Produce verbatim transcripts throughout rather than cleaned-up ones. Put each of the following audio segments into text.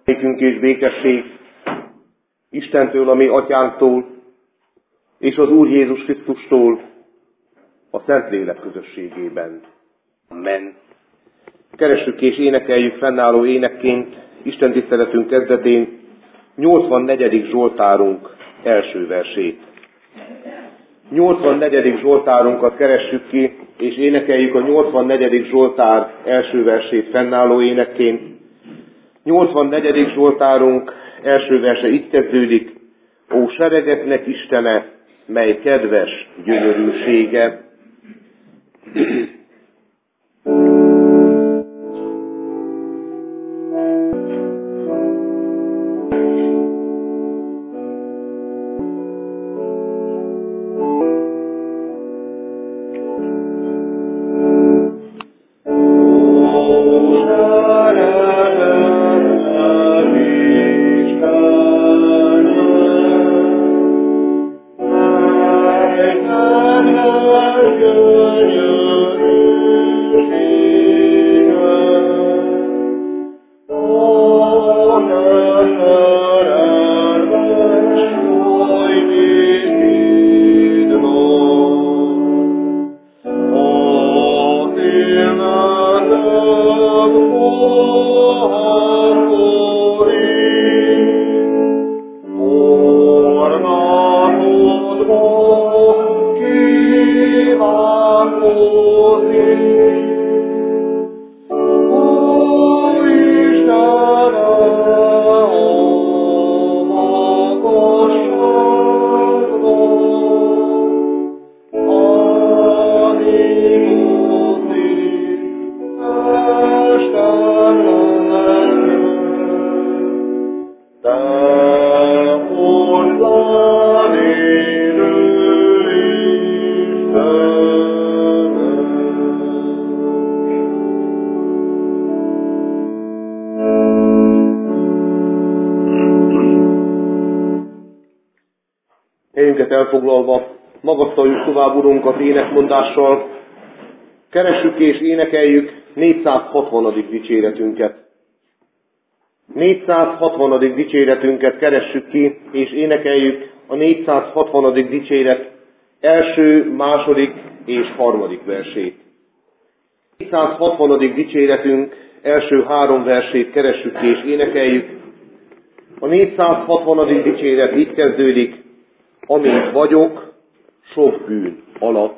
Békünk és békesség Istentől, a mi atyánktól, és az Úr Jézus Krisztustól, a Szentlélek közösségében. Amen. Keressük és énekeljük fennálló énekként Isten tiszteletünk kezdetén nyolcvannegyedik Zsoltárunk első versét. nyolcvannegyedik Zsoltárunkat keressük ki, és énekeljük a nyolcvannegyedik Zsoltár első versét fennálló énekként. nyolcvannegyedik Zsoltárunk első verse így kezdődik: Ó seregeknek Istene, mely kedves gyönyörűsége! Helyünket elfoglalva, magasztaljuk tovább Urunkat énekmondással, keressük és énekeljük négyszázhatvanadik dicséretünket. négyszázhatvanadik dicséretünket keressük ki, és énekeljük a négyszázhatvanadik dicséret első, második és harmadik versét. négyszázhatvanadik dicséretünk első három versét keressük ki, és énekeljük. A négyszázhatvanadik dicséret így kezdődik: Amint vagyok, sok bűn alatt.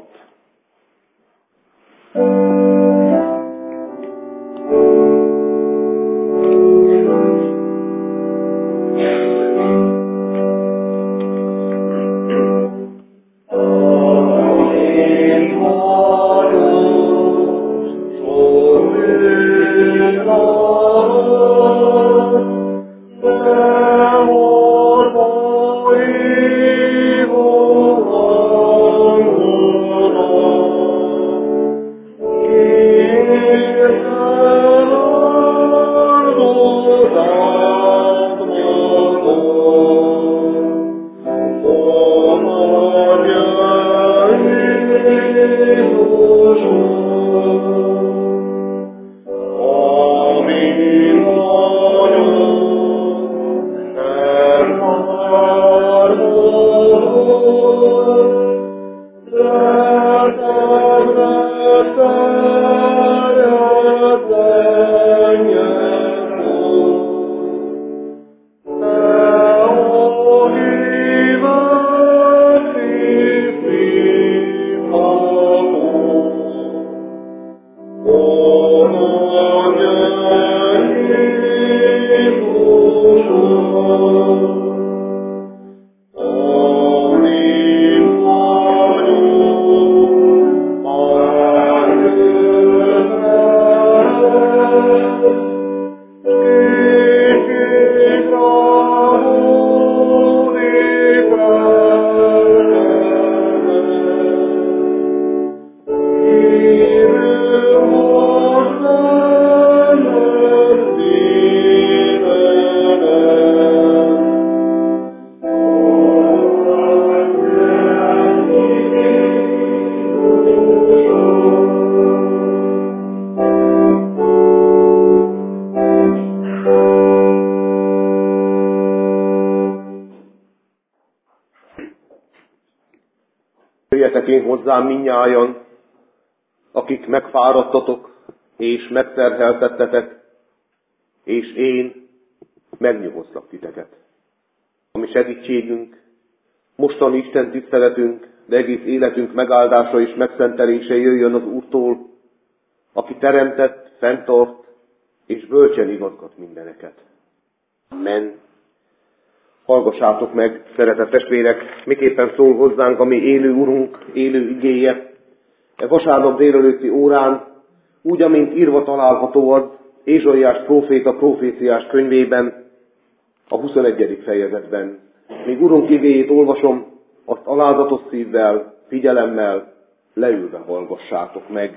jöjjetek én hozzám minnyájan, akik megfáradtatok és megterheltettetek, és én megnyugosztlak titeket. A mi segítségünk, mostani Isten tiszteletünk, de egész életünk megáldása és megszentelése jöjjön az Úrtól, aki teremtett, fenntart és bölcsen igazgat mindeneket. Amen. Hallgassátok meg, szeretett testvérek, miképpen szól hozzánk a mi élő Urunk, élő igéje. E vasárnap délelőtti órán, úgy, amint írva található az Ézsaiás próféta proféciás könyvében, a huszonegyedik fejezetben. Míg Urunk igéjét olvasom, azt alázatos szívvel, figyelemmel, leülve hallgassátok meg.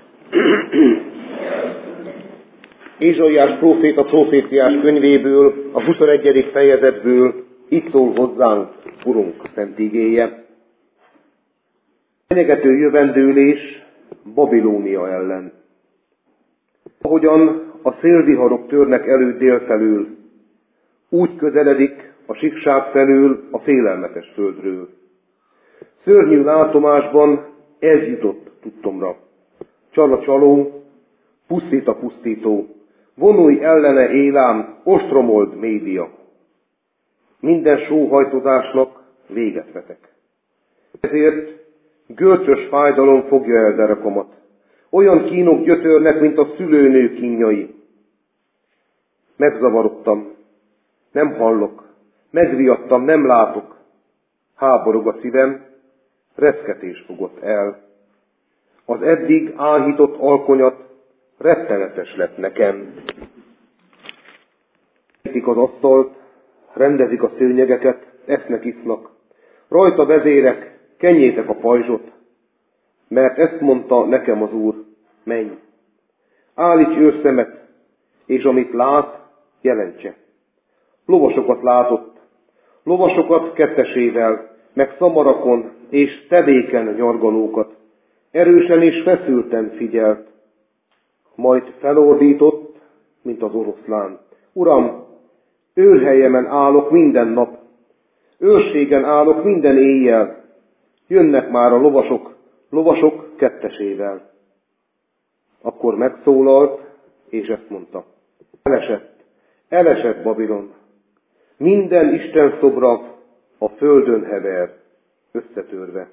Ézsaiás próféta proféciás könyvéből, a huszonegyedik fejezetből itt szól hozzánk Urunk szent igéje. Fenyegető jövendőlés Babilónia ellen. Ahogyan a szélviharok törnek elő dél felől, úgy közeledik a síkság felől a félelmetes földről. Szörnyű látomásban ez jutott tudtomra. Csal a csaló, pusztít a pusztító, vonulj ellene élám, ostromold média. Minden sóhajtozásnak véget vetek. Ezért görcsös fájdalom fogja el derekamat. Olyan kínok gyötörnek, mint a szülőnő kínjai. Megzavarodtam, nem hallok, megriadtam, nem látok. Háborog a szívem, reszketés fogott el. Az eddig áhított alkonyat rettenetes lett nekem. Eszik az asztalt, rendezik a szőnyegeket, esznek, isznak. Rajta vezérek, kenjétek a pajzsot, mert ezt mondta nekem az Úr, menj. Állíts őrszemet, és amit lát, jelentse. Lovasokat látott, lovasokat kettesével, meg szamarakon és tevéken nyargalókat. Erősen és feszülten figyelt, majd felordított, mint az oroszlán. Uram, őrhelyemen állok minden nap, őrségen állok minden éjjel, jönnek már a lovasok, lovasok kettesével. Akkor megszólalt, és ezt mondta. Elesett, elesett Babilon. Minden Isten szobra a földön hever, összetörve.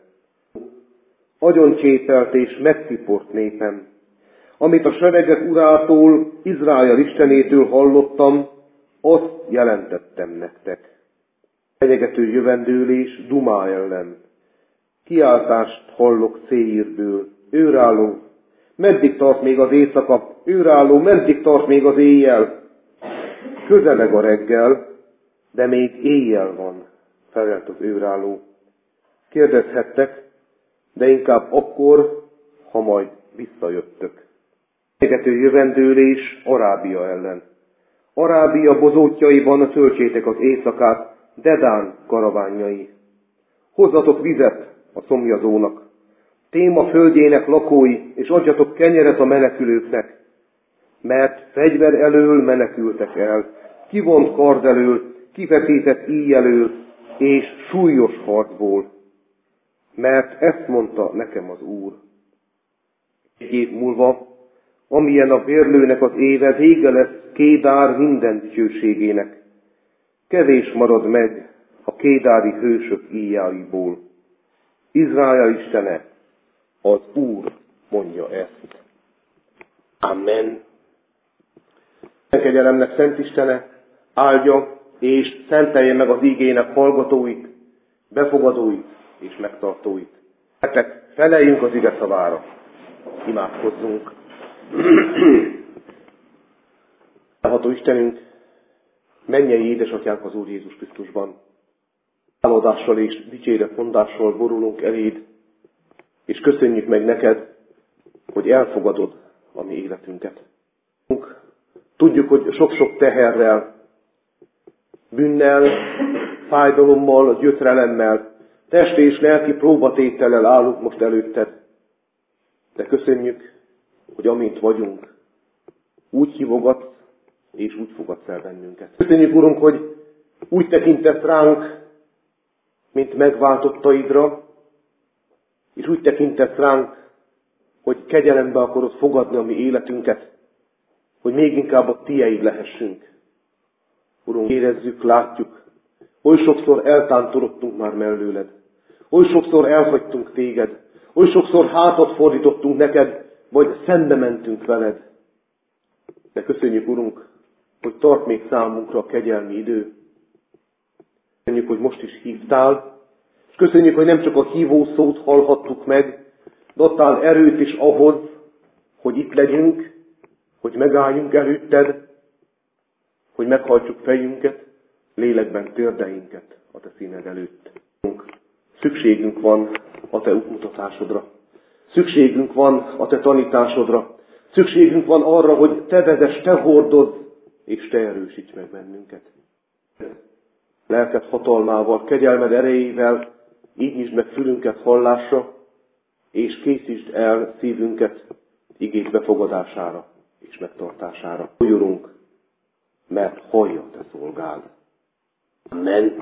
Agyoncsépelt és megsziport népem. Amit a seregek urától, Izrael istenétől hallottam, azt jelentettem nektek. Fenyegető jövendőlés Dumá ellen. Kiáltást hallok Széírből. Őrálló, meddig tart még az éjszaka? Őrálló, meddig tart még az éjjel? Közeleg a reggel, de még éjjel van, felelt az őrálló. Kérdezhettek, de inkább akkor, ha majd visszajöttök. Fenyegető jövendőlés Arábia ellen. Arábia bozótjaiban töltsétek az éjszakát, Dedán karaványai. Hozzatok vizet a szomjazónak, Téma földjének lakói, és adjatok kenyeret a menekülőknek, mert fegyver elől menekültek el, kivont kard elől, kifeszített íj elől, és súlyos harcból. Mert ezt mondta nekem az Úr. Egy év múlva, amilyen a vérlőnek az éve, vége lesz Kédár minden dicsőségének. Kevés marad meg a kédári hősök íjáiból. Izrael Istene, az Úr mondja ezt. Amen. Kegyelemnek Szent Istene áldja és szentelje meg az ígének hallgatóit, befogadóit és megtartóit. Nektek feleljünk az ige szavára. Imádkozzunk. Álható Istenünk, mennyei édesatyánk az Úr Jézus Krisztusban, állodással és dicséretmondással borulunk eléd, és köszönjük meg neked, hogy elfogadod a mi életünket. Tudjuk, hogy sok-sok teherrel, bűnnel, fájdalommal, gyötrelemmel, test és lelki próbatétellel állunk most előtted. De köszönjük, hogy amint vagyunk, úgy hívogatsz, és úgy fogadsz el bennünket. Köszönjük, Urunk, hogy úgy tekintesz ránk, mint megváltottaidra, és úgy tekintesz ránk, hogy kegyelembe akarod fogadni a mi életünket, hogy még inkább a Tieid lehessünk. Urunk, érezzük, látjuk, oly sokszor eltántorodtunk már mellőled, oly sokszor elhagytunk téged, oly sokszor hátat fordítottunk neked, vagy szembe mentünk veled. De köszönjük, Urunk, hogy tart még számunkra a kegyelmi idő. Köszönjük, hogy most is hívtál, és köszönjük, hogy nem csak a hívó szót hallhattuk meg, de adtál erőt is ahhoz, hogy itt legyünk, hogy megálljunk előtted, hogy meghajtsuk fejünket, lélekben térdeinket a te színed előtt. Szükségünk van a te útmutatásodra. Szükségünk van a te tanításodra. Szükségünk van arra, hogy te vezess, te hordozz, és te erősíts meg bennünket. Lelked hatalmával, kegyelmed erejével, így nyisd meg fülünket hallásra, és készítsd el szívünket igék befogadására és megtartására. Úgy, Urunk, mert hallja te szolgád. Amen.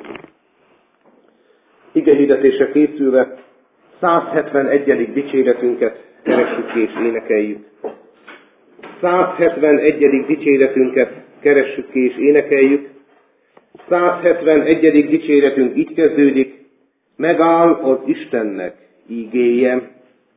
Igehirdetése készülve százhetvenegyedik dicséretünket keressük és énekeljük. százhetvenegyedik dicséretünket keressük és énekeljük. százhetvenegyedik dicséretünk így kezdődik: megáll az Istennek ígéje.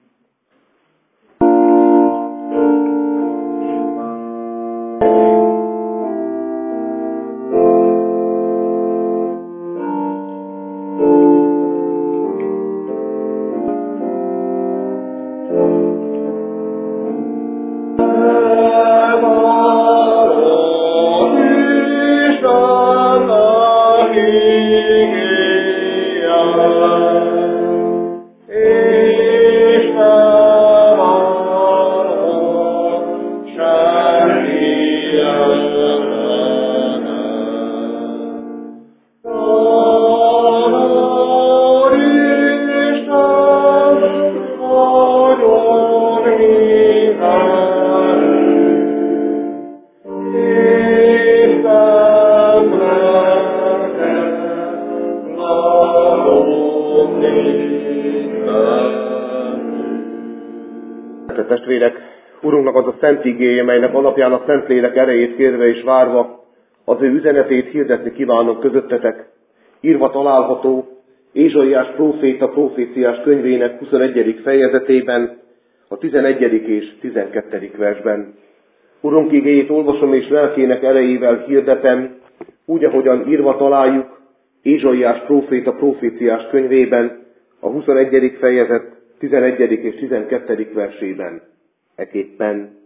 Testvérek, Urunknak az a szent igéje, melynek alapján a Szentlélek erejét kérve és várva az ő üzenetét hirdetni kívánom közöttetek, írva található Ézsaiás próféta proféciás könyvének huszonegyedik fejezetében, a tizenegyedik és tizenkettedik versben. Urunk igéjét olvasom és lelkének erejével hirdetem, úgy, ahogyan írva találjuk Ézsaiás próféta proféciás könyvében, a huszonegyedik fejezet tizenegyedik és tizenkettedik versében. Eképpen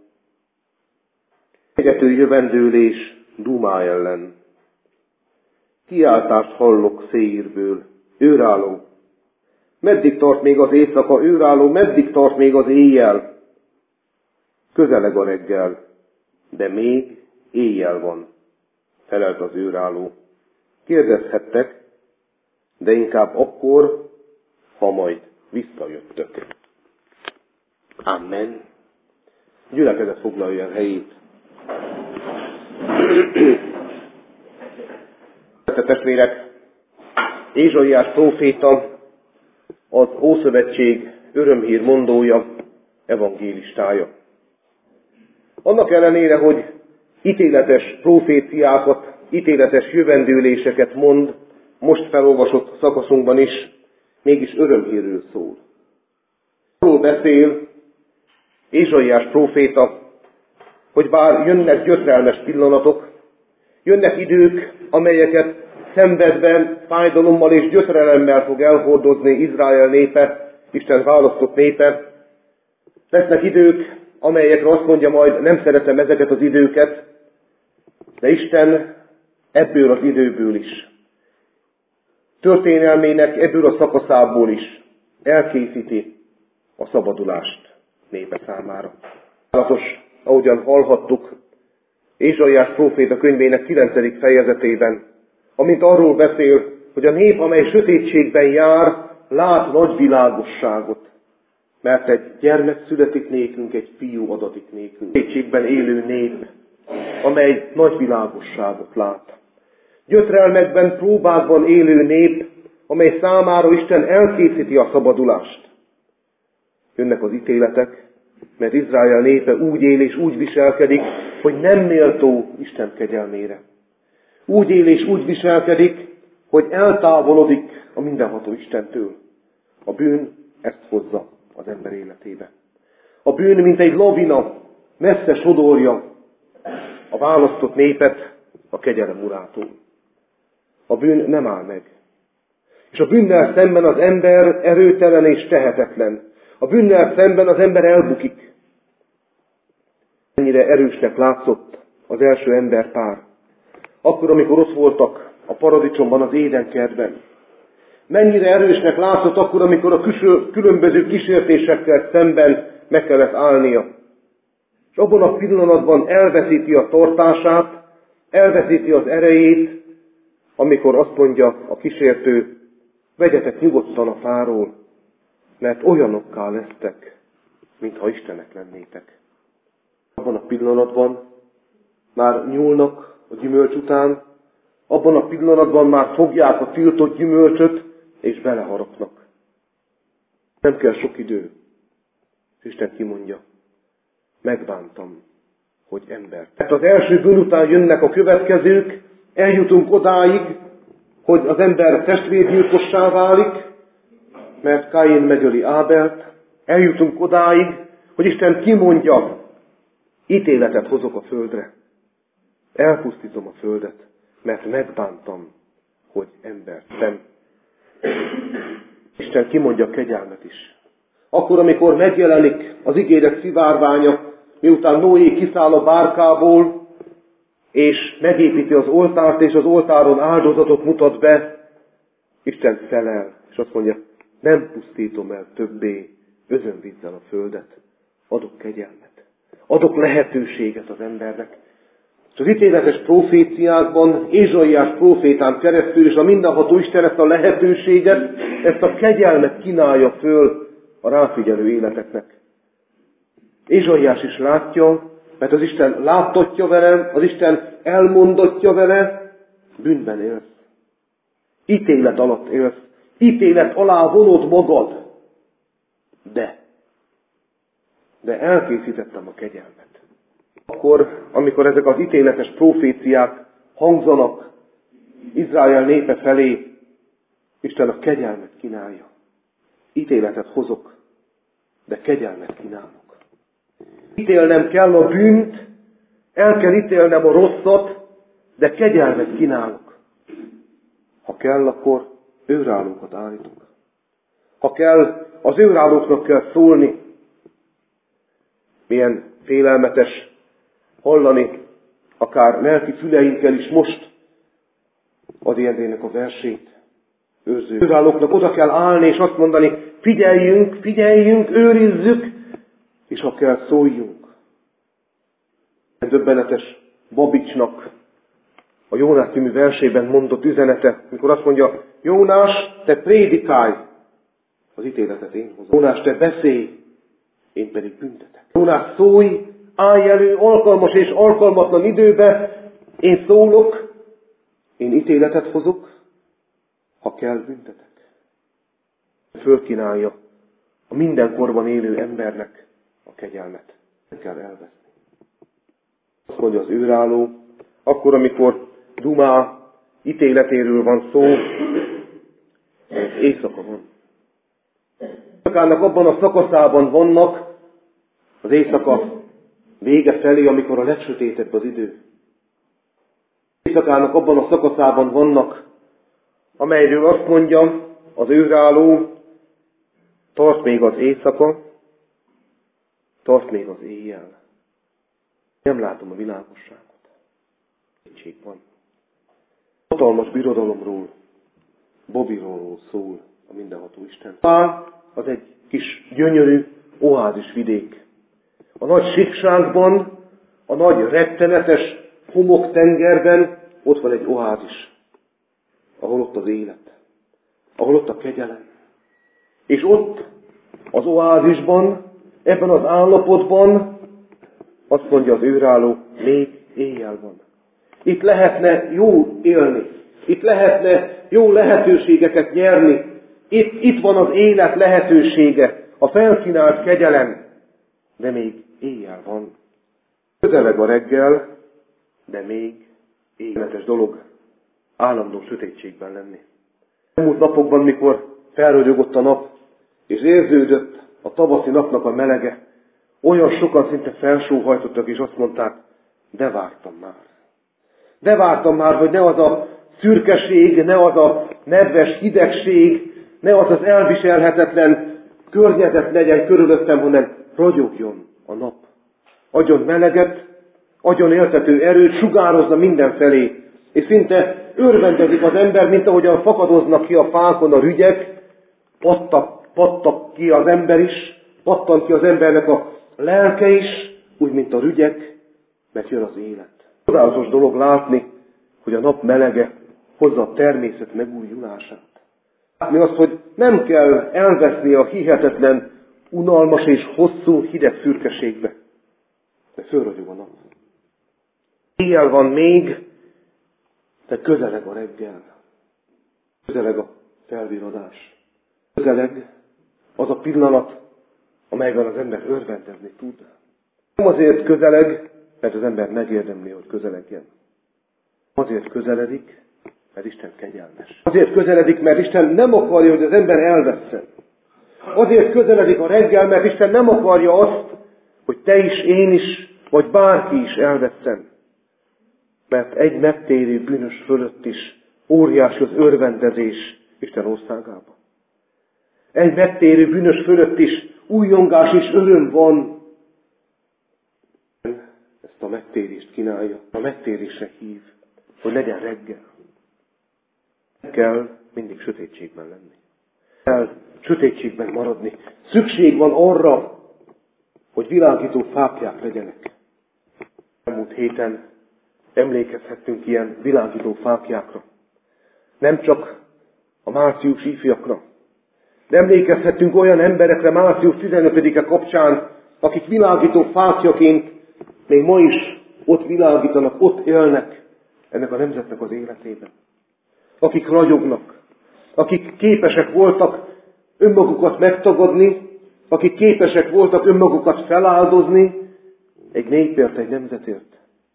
egető jövendőlés Dumá ellen. Kiáltást hallok Széírből, őrálló. Meddig tart még az éjszaka, őrálló, meddig tart még az éjjel? Közeleg a reggel, de még éjjel van, felelt az őrálló. Kérdezhettek, de inkább akkor, ha majd visszajöttök. Amen. Gyülekezet foglalja el helyét. Testvérek, Ézsaiás próféta az Ószövetség örömhír mondója, evangélistája. Annak ellenére, hogy ítéletes proféciákat, ítéletes jövendőléseket mond, most felolvasott szakaszunkban is, mégis örömhírről szól. Arról beszél Ézsaiás próféta, hogy bár jönnek gyötrelmes pillanatok, jönnek idők, amelyeket szenvedben, fájdalommal és gyötrelemmel fog elhordozni Izrael népe, Isten választott népe. Lesznek idők, amelyekre azt mondja majd, nem szeretem ezeket az időket, de Isten ebből az időből is, történelmének ebből a szakaszából is elkészíti a szabadulást népe számára. Állatos, ahogyan hallhattuk, Ézsaiás próféta könyvének kilencedik fejezetében, amint arról beszél, hogy a nép, amely sötétségben jár, lát nagy világosságot. Mert egy gyermek születik nékünk, egy fiú adatik nékünk. Sötétségben élő nép, amely nagy világosságot lát. Gyötrelmekben, próbákban élő nép, amely számára Isten elkészíti a szabadulást. jönnek az ítéletek, mert Izrael népe úgy él és úgy viselkedik, hogy nem méltó Isten kegyelmére. Úgy él és úgy viselkedik, hogy eltávolodik a mindenható Istentől. A bűn ezt hozza az ember életébe. A bűn, mint egy lavina, messze sodorja a választott népet a kegyelem urától. A bűn nem áll meg. És a bűnnel szemben az ember erőtelen és tehetetlen. A bűnnel szemben az ember elbukik. Mennyire erősnek látszott az első emberpár. Akkor, amikor ott voltak a paradicsomban, az édenkertben. Mennyire erősnek látszott akkor, amikor a különböző kísértésekkel szemben meg kellett állnia. És abban a pillanatban elveszíti a tartását, elveszíti az erejét, amikor azt mondja a kísértő, vegyetek nyugodtan a fáról, mert olyanokká lesztek, mintha Istenek lennétek. Abban a pillanatban már nyúlnak a gyümölcs után, abban a pillanatban már fogják a tiltott gyümölcsöt, és beleharapnak. Nem kell sok idő. Isten kimondja, megbántam, hogy ember. Tehát az első bűn után jönnek a következők, eljutunk odáig, hogy az ember testvérgyilkossá válik, mert Káin megöli Ábelt. Eljutunk odáig, hogy Isten kimondja, ítéletet hozok a földre. Elpusztítom a földet, mert megbántam, hogy embert szem. Isten kimondja a kegyelmet is. Akkor, amikor megjelenik az ígéret szivárványa, miután Noé kiszáll a bárkából, és megépíti az oltárt, és az oltáron áldozatot mutat be, Isten felel, és azt mondja, nem pusztítom el többé özönvízzel a földet, adok kegyelmet, adok lehetőséget az embernek. És az ítéletes proféciákban, Ézsaiás profétán keresztül is a mindenható Isten ezt a lehetőséget, ezt a kegyelmet kínálja föl a ráfigyelő életeknek. Ézsaiás is látja, mert az Isten láttatja vele, az Isten elmondatja vele, bűnben élsz. Ítélet alatt élsz. Ítélet alá vonod magad. De, de elkészítettem a kegyelmet. Akkor, amikor ezek az ítéletes proféciák hangzanak Izrael népe felé, Isten a kegyelmet kínálja. Ítéletet hozok, de kegyelmet kínálok. Ítélnem kell a bűnt, el kell ítélnem a rosszat, de kegyelmet kínálok. Ha kell, akkor őrállókat állítok. Ha kell, az őrállóknak kell szólni. Milyen félelmetes hallani, akár lelki füleinkkel is most az Erdélynek a versét. Őrző őrállóknak oda kell állni, és azt mondani, figyeljünk, figyeljünk, őrizzük, és ha kell, szóljunk. Döbbenetes Babicsnak a Jónás című versében mondott üzenete, mikor azt mondja, Jónás, te prédikálj, az ítéletet én hozom. Jónás, te beszélj, én pedig büntetek. Jónás, szólj, állj elő alkalmas és alkalmatlan időbe, én szólok, én ítéletet hozok, ha kell, büntetek. Fölkínálja a mindenkorban élő embernek a kegyelmet. Nem kell elveszni. Azt mondja az őrálló, akkor, amikor Dumá ítéletéről van szó, éjszaka van. Éjszakának abban a szakaszában vannak, az éjszaka vége felé, amikor a legsötétebb az idő. Éjszakának abban a szakaszában vannak, amelyről azt mondja az őrálló, tart még az éjszaka, tart még az éjjel. Nem látom a világosságot. Kétség van. Hatalmas birodalomról, Babilonról szól a mindenható Isten. Az egy kis gyönyörű oázis vidék. A nagy síkságban, a nagy rettenetes homoktengerben ott van egy oázis, ahol ott az élet, ahol ott a kegyelem. És ott az oázisban, ebben az állapotban azt mondja az őrálló, még éjjel van. Itt lehetne jó élni, itt lehetne jó lehetőségeket nyerni. Itt, itt van az élet lehetősége, a felkínált kegyelem, de még éjjel van. Közeleg a reggel, de még éjjeletes dolog állandó sötétségben lenni. Elmúlt napokban, mikor felragyogott a nap, és érződött a tavaszi napnak a melege, olyan sokan szinte felsóhajtottak, és azt mondták, de vártam már. De vártam már, hogy ne az a szürkeség, ne az a nedves hidegség, ne az az elviselhetetlen környezet legyen körülöttem, hanem ragyogjon a nap. Adjon meleget, adjon éltető erőt, sugározza mindenfelé, és szinte örvendezik az ember, mint ahogyan fakadoznak ki a fákon a rügyek, pattak, pattak ki az ember is, pattant ki az embernek a lelke is, úgy, mint a rügyek, mert jön az élet. Csodálatos dolog látni, hogy a nap melege hozza a természet megújulását. Látni azt, hogy nem kell elveszni a hihetetlen, unalmas és hosszú hideg szürkeségbe, de fölragyog a nap. Éjjel van még, de közeleg a reggel. Közeleg a felviradás. Közeleg az a pillanat, amelyben az ember örvendezni tud. Nem azért közeleg, mert az ember megérdemli, hogy közelegjen. Azért közeledik, mert Isten kegyelmes. Azért közeledik, mert Isten nem akarja, hogy az ember elvesszen. Azért közeledik a reggel, mert Isten nem akarja azt, hogy te is, én is, vagy bárki is elvesszen. Mert egy megtérő bűnös fölött is óriási az örvendezés Isten országában. Egy megtérő bűnös fölött is újongás és öröm van. Ezt a megtérést kínálja, a megtérésre hív, hogy legyen reggel. Kell mindig sötétségben lenni. Kell sötétségben maradni. Szükség van arra, hogy világító fáklyák legyenek. Elmúlt héten emlékezhettünk ilyen világító fáklyákra. Nem csak a március ifjakra. De emlékezhettünk olyan emberekre március tizenötödike kapcsán, akik világító fáklyaként még ma is ott világítanak, ott élnek ennek a nemzetnek az életében. Akik ragyognak, akik képesek voltak önmagukat megtagadni, akik képesek voltak önmagukat feláldozni egy népért, egy nemzetért.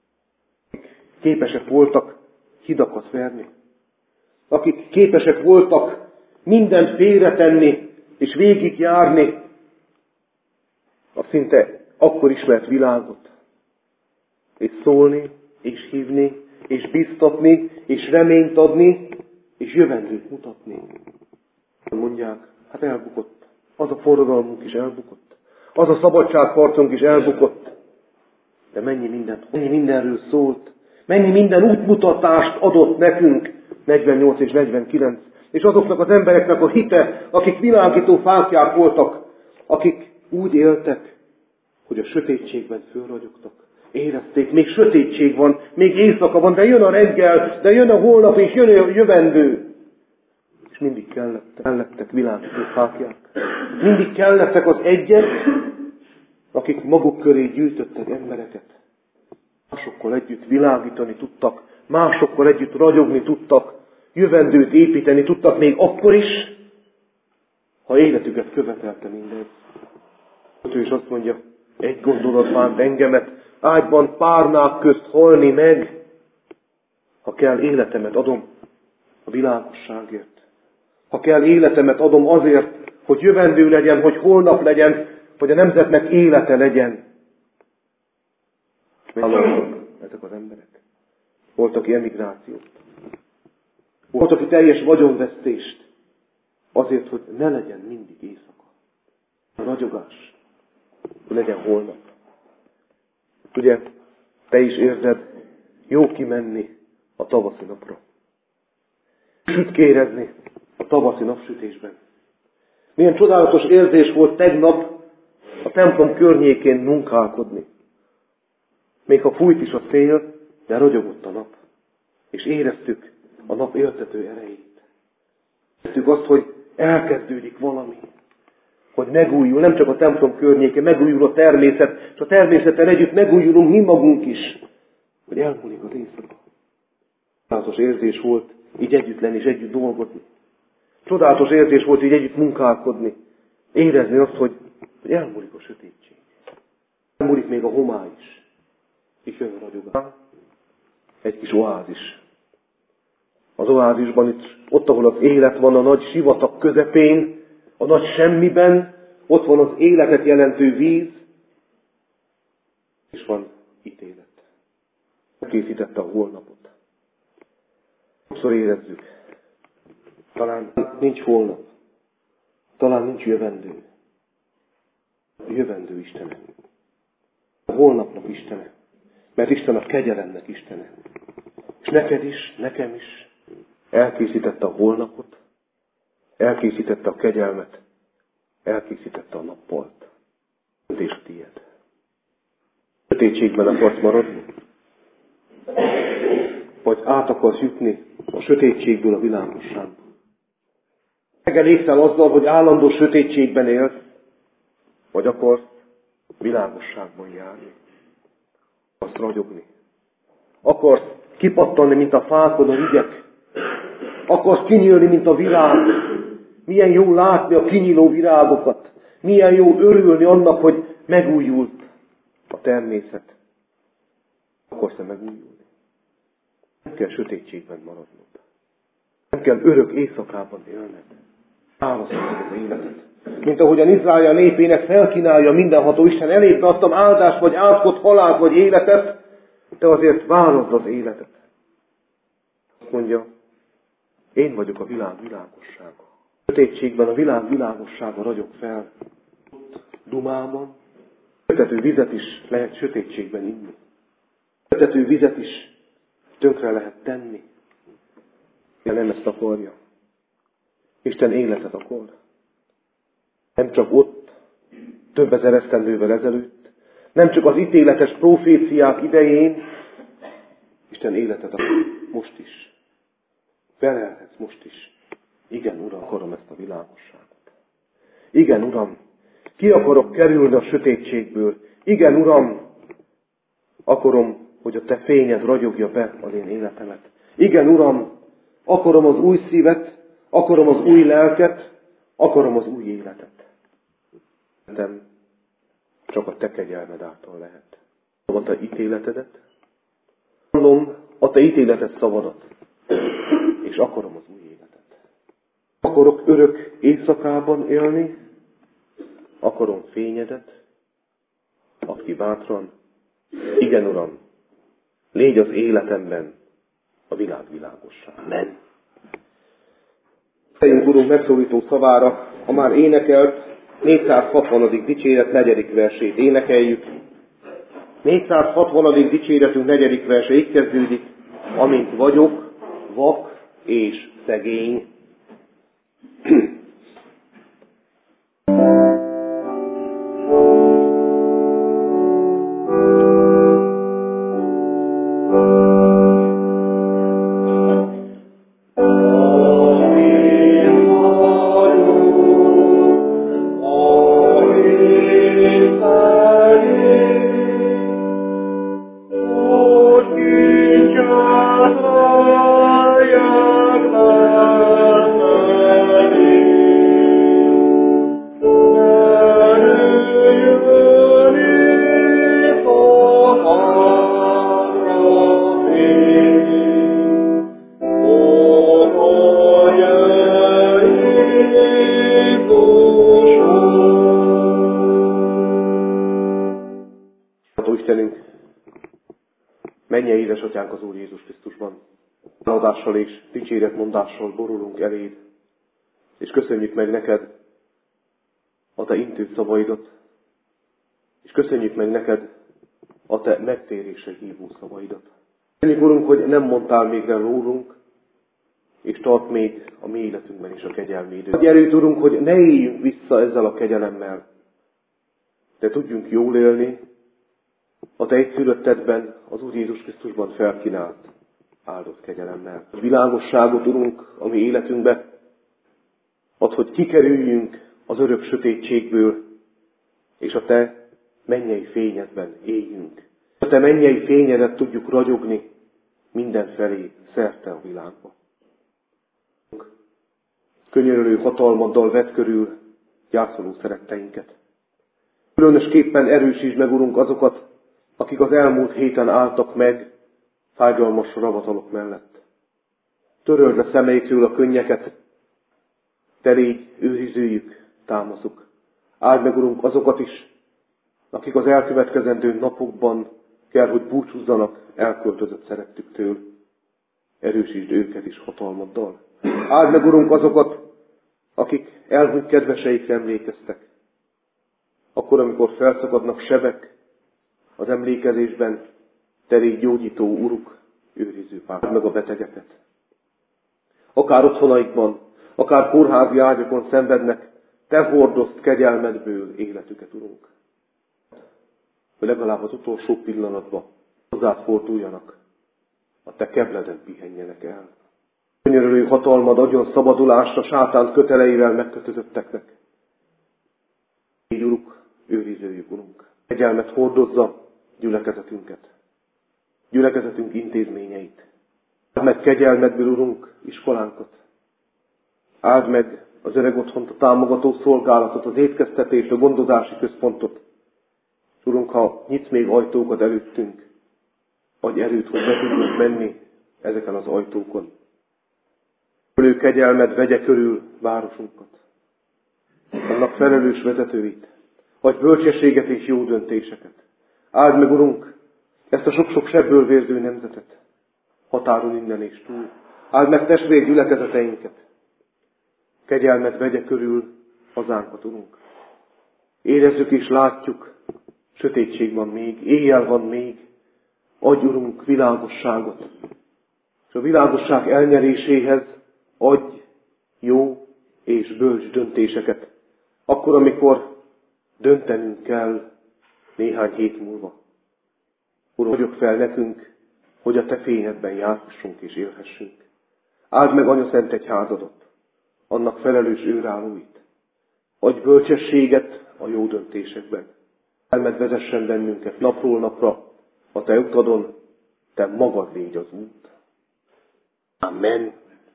Képesek voltak hidakat verni. Akik képesek voltak mindent félretenni és végigjárni a szinte akkor ismert világot. És szólni, és hívni, és biztatni, és reményt adni, és jövendőt mutatni. Mondják, hát elbukott. Az a forradalmunk is elbukott. Az a szabadságharcunk is elbukott. De mennyi mindent, mennyi mindenről szólt. Mennyi minden útmutatást adott nekünk negyvennyolc és negyvenkilenc. És azoknak az embereknek a hite, akik világító fáklyák voltak, akik úgy éltek, hogy a sötétségben fölragyogtak. Érezték, még sötétség van, még éjszaka van, de jön a reggel, de jön a holnap, és jön a jövendő. És mindig kellettek, kellettek világító fáklyák. Mindig kellettek az egyek, akik maguk köré gyűjtöttek embereket. Másokkal együtt világítani tudtak, másokkal együtt ragyogni tudtak, jövendőt építeni tudtak még akkor is, ha életüket követelte mindez. Ő is azt mondja, egy gondolat bánt engemet, ágyban párnák közt halni meg, ha kell életemet adom a világosságért. Ha kell életemet adom azért, hogy jövendő legyen, hogy holnap legyen, hogy a nemzetnek élete legyen. Meghalottak ezek az emberek. Volt, aki emigrációt. Volt, aki teljes vagyonvesztést. Azért, hogy ne legyen mindig éjszaka. A ragyogás. Hogy legyen holnap. Ugye, te is érzed, jó kimenni a tavaszi napra. Sütkérezni a tavaszi napsütésben. Milyen csodálatos érzés volt tegnap a templom környékén munkálkodni. Még ha fújt is a szél, de ragyogott a nap. És éreztük a nap éltető erejét. Éreztük azt, hogy elkezdődik valami. Hogy megújul, nem csak a templom környéke, megújul a természet, és a természettel együtt megújulunk mi magunk is. Hogy elmúlik az éjszaka. Csodálatos érzés volt így együtt lenni és együtt dolgozni. Csodálatos érzés volt így együtt munkálkodni. Érezni azt, hogy elmúlik a sötétség. Elmúlik még a homály is. És jön a ragyogás. Egy kis oázis. Az oázisban itt, ott, ahol az élet van, a nagy sivatag közepén, a nagy semmiben, ott van az életet jelentő víz, és van ítélet. Készítette a holnapot. Sokszor érezzük. Talán nincs holnap. Talán nincs jövendő. A jövendő Istene. A holnapnak Istene. Mert Isten a kegyelemnek Istene. És neked is, nekem is elkészítette a holnapot, elkészítette a kegyelmet, elkészítette a nappalt. És tiéd. Sötétségben akarsz maradni? Vagy át akarsz jutni a sötétségből a világosságba? Megelégzel azzal, hogy állandó sötétségben élsz, vagy akarsz világosságban járni? Akarsz ragyogni? Akarsz kipattanni, mint a fákon a vigyek? Akarsz kinyílni, mint a virág? Milyen jó látni a kinyíló virágokat. Milyen jó örülni annak, hogy megújult a természet. Akarsz-e megújulni? Nem kell sötétségben maradnod. Nem kell örök éjszakában élned. Választod az életet. Mint ahogyan Izrael népének felkínálja mindenható Isten, elébe adtam áldást, vagy átkot, halált, vagy életet, de azért válaszd az életet. Azt mondja, én vagyok a világ világossága. Sötétségben a világ világossága ragyog fel. Dumában kötető vizet is lehet sötétségben inni. Kötető vizet is tönkre lehet tenni. De nem ezt akarja. Isten életet akar. Nem csak ott, több ezer esztendővel ezelőtt, nem csak az ítéletes proféciák idején, Isten életet akar most is. Felelhetsz most is. Igen, Uram, akarom ezt a világosságot. Igen, Uram, ki akarok kerülni a sötétségből. Igen, Uram, akarom, hogy a Te fényed ragyogja be az én életemet. Igen, Uram, akarom az új szívet, akarom az új lelket, akarom az új életet. Nem, csak a Te kegyelmed által lehet. A Te ítéletedet, mondom, a Te ítéleted szavadat, és akarom az új életet. Akarok örök éjszakában élni, akarom fényedet, aki bátran, igen, Uram, légy az életemben a világ világosság. Amen. Fejünk Urunk megszólító szavára, a már énekelt négyszázhatvanadik dicséret negyedik versét énekeljük. négyszázhatvanadik dicséretünk negyedik verse így kezdődik, amint vagyok, vak és szegény. Mennyei édesatyánk az Úr Jézus Krisztusban, áldással és dicséretmondással borulunk eléd, és köszönjük meg neked a te intő szavaidat, és köszönjük meg neked a te megtérésre hívó szavaidat. Köszönjük, Urunk, hogy nem mondtál még le rólunk, és tart még a mi életünkben is a kegyelmi időt. Adj erőt, Urunk, hogy ne éljünk vissza ezzel a kegyelemmel, de tudjunk jól élni, a te egyszülöttedben, az Úr Jézus Krisztusban felkínált áldott kegyelemmel. A világosságot, Urunk, a mi életünkbe, ad, hogy kikerüljünk az örök sötétségből, és a te mennyei fényedben éljünk. A te mennyei fényedet tudjuk ragyogni mindenfelé, szerte a világba. Könyörülő hatalmaddal vedd körül gyászoló szeretteinket. Különösképpen erősítsd meg, Urunk, azokat, akik az elmúlt héten álltak meg fájdalmas ravatalok mellett. Töröld le szemeikről a könnyeket, te légy őrizőjük, támaszuk. Áld meg, Urunk, azokat is, akik az elkövetkezendő napokban kell, hogy búcsúzzanak elköltözött szerettüktől. Erősítsd őket is hatalmaddal. Áld meg, Urunk, azokat, akik elhunyt kedveseikre emlékeztek. Akkor, amikor felszakadnak sebek az emlékezésben, te légy gyógyító Uruk, őriző pár. Áld meg a betegeket. Akár otthonaikban, akár kórházi ágyakon szenvednek, te hordozd kegyelmedből életüket, Urunk. Hogy legalább az utolsó pillanatban hozzád forduljanak, a te kebleden pihenjenek el. Könyörülő hatalmad adjon szabadulásra sátán köteleivel megkötözötteknek. Így, Uruk, őrizőjük, Urunk. Kegyelmet hordozza gyülekezetünket, gyülekezetünk intézményeit. Áld meg kegyelmedből, Urunk, iskolánkat. Áld meg az öreg otthont, a támogató szolgálatot, az étkeztetést, a gondozási központot. Urunk, ha nyitsz még ajtókat előttünk, adj erőt, hogy be tudjunk menni ezeken az ajtókon. Ölő kegyelmed vegye körül városunkat, annak felelős vezetőit, adj bölcsességet és jó döntéseket. Áld meg, Urunk, ezt a sok-sok sebből vérző nemzetet, határon innen és túl. Áld meg testvér gyülekezeteinket, kegyelmed vegye körül hazánkat, Urunk. Érezzük és látjuk, sötétség van még, éjjel van még, adj, Urunk, világosságot. És a világosság elnyeréséhez adj jó és bölcs döntéseket. Akkor, amikor döntenünk kell néhány hét múlva. Uram, adjuk fel nekünk, hogy a te fényedben járhassunk és élhessünk. Áld meg Anya Szent Egyházadat, annak felelős őrállóit. Adj bölcsességet a jó döntésekben. Elmed vezessen bennünket napról napra a te utadon, te magad légy az út. Amen.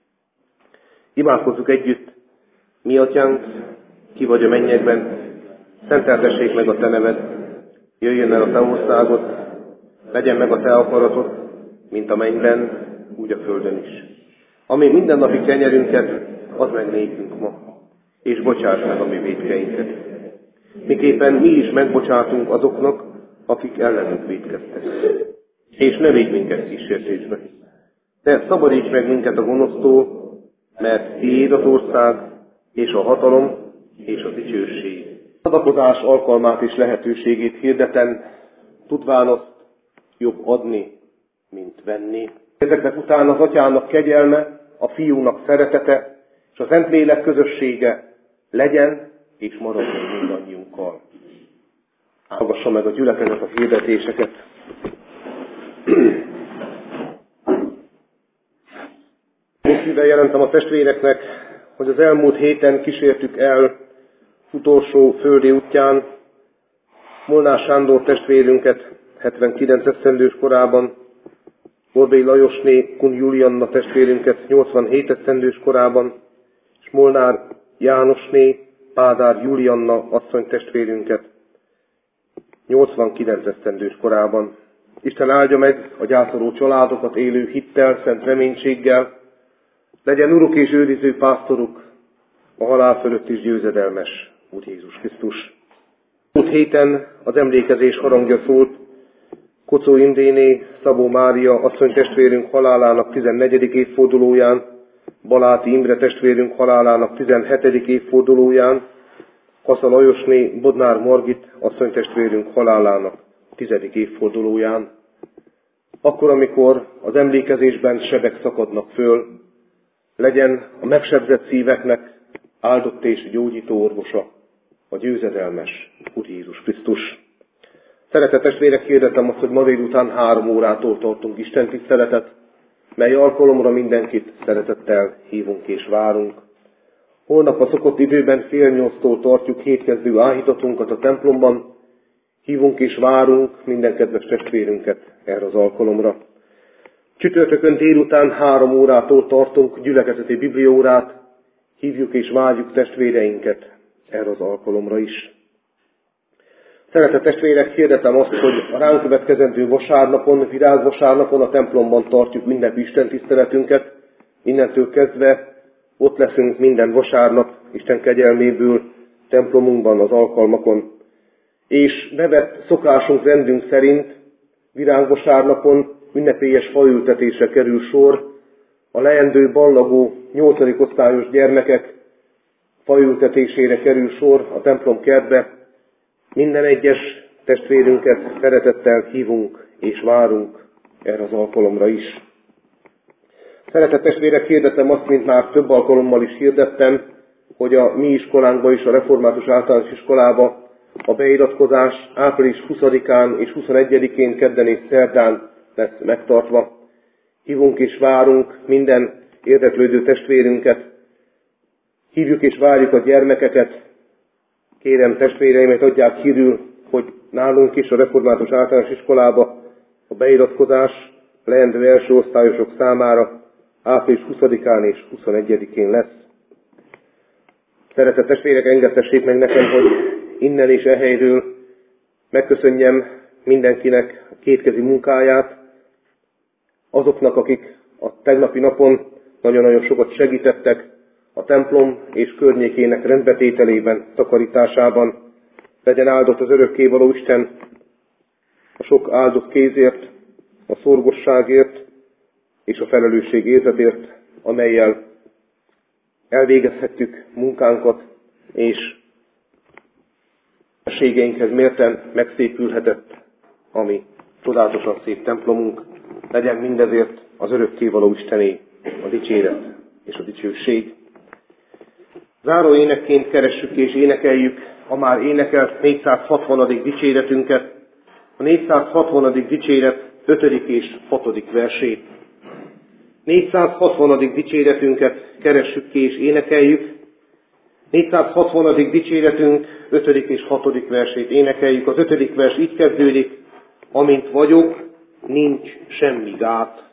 Imádkozzuk együtt. Mi Atyánk, ki vagy a mennyekben, szenteltessék meg a te neved, jöjjön el a te országod, legyen meg a te akaratod, mint a mennyben, úgy a földön is. Ami mindennapi kenyerünket, add meg nékünk ma, és bocsáss meg a mi vétkeinket. Miképpen mi is megbocsátunk azoknak, akik ellenünk vétkeztek. És ne védj minket kísértésbe. De szabadíts meg minket a gonosztól, mert tiéd az ország, és a hatalom, és a dicsőség. Adakozás alkalmát és lehetőségét hirdeten, tudván azt jobb adni, mint venni. Ezeknek után az Atyának kegyelme, a Fiúnak szeretete, és a Szentlélek közössége legyen és maradjon mindannyiunkkal. Hallgassa meg a gyülekezet a hirdetéseket. Most ide jelentem a testvéreknek, hogy az elmúlt héten kísértük el utolsó földi útján Molnár Sándor testvérünket hetvenkilenc esztendős korában, Borbély Lajosné Kun Julianna testvérünket nyolcvanhét esztendős korában, és Molnár Jánosné Pádár Julianna asszony testvérünket nyolcvankilenc esztendős korában. Isten áldja meg a gyászoló családokat élő hittel, szent reménységgel, legyen uruk és őriző pásztoruk, a halál fölött is győzedelmes Úr Jézus Krisztus. Múlt héten az emlékezés harangja szólt Kocó Imréné, Szabó Mária asszony testvérünk halálának tizennegyedik évfordulóján, Baláti Imre testvérünk halálának tizenhetedik évfordulóján, Kassa Lajosné Bodnár Margit asszony testvérünk halálának tizedik évfordulóján. Akkor, amikor az emlékezésben sebek szakadnak föl, legyen a megsebzett szíveknek áldott és gyógyító orvosa, a győzedelmes Úr Jézus Krisztus. Szeretett testvérek, hirdetem azt, hogy ma délután három órától tartunk Isten tiszteletet, mely alkalomra mindenkit szeretettel hívunk és várunk. Holnap a szokott időben fél nyolctól tartjuk hétkezdő áhítatunkat a templomban, hívunk és várunk minden kedves testvérünket erre az alkalomra. Csütörtökön délután három órától tartunk gyülekezeti bibliaórát, hívjuk és várjuk testvéreinket erre az alkalomra is. Szeretett testvérek, hirdetem azt, hogy a ránk következendő vasárnapon, virágvasárnapon a templomban tartjuk ünnepi istentiszteletünket. Innentől kezdve ott leszünk minden vasárnap Isten kegyelméből templomunkban, az alkalmakon. És bevett szokásunk, rendünk szerint virágvasárnapon ünnepélyes faültetésre kerül sor. A leendő ballagó nyolcadik osztályos gyermekek faültetésére kerül sor a templom kertbe. Minden egyes testvérünket szeretettel hívunk és várunk erre az alkalomra is. Szeretett testvérek, hirdetem azt, mint már több alkalommal is hirdettem, hogy a mi iskolánkba is, a Református Általános Iskolába a beiratkozás április huszadikán és huszonegyedikén, kedden és szerdán lesz megtartva. Hívunk és várunk minden érdeklődő testvérünket, hívjuk és várjuk a gyermekeket. Kérem testvéreimet, adják hírül, hogy nálunk is a Református Általános Iskolába a beiratkozás leendő első osztályosok számára április huszadikán és huszonegyedikén lesz. Szeretett testvérek, engedtessék meg nekem, hogy innen és e helyről megköszönjem mindenkinek a kétkezi munkáját, azoknak, akik a tegnapi napon nagyon-nagyon sokat segítettek a templom és környékének rendbetételében, takarításában. Legyen áldott az örökkévaló Isten a sok áldott kézért, a szorgosságért és a felelősségérzetért, amellyel elvégezhettük munkánkat, és a ségeinkhez mérten megszépülhetett a mi csodálatosan szép templomunk. Legyen mindezért az örökkévaló Istené a dicséret és a dicsőség. Záró énekként keressük és énekeljük a már énekelt négyszázhatvanadik dicséretünket, a négyszázhatvanadik dicséret ötödik és hatodik versét. négyszázhatvanadik dicséretünket keressük ki és énekeljük. négyszázhatvanadik dicséretünk ötödik és hatodik versét énekeljük. Az ötödik vers így kezdődik: amint vagyok, nincs semmi gát.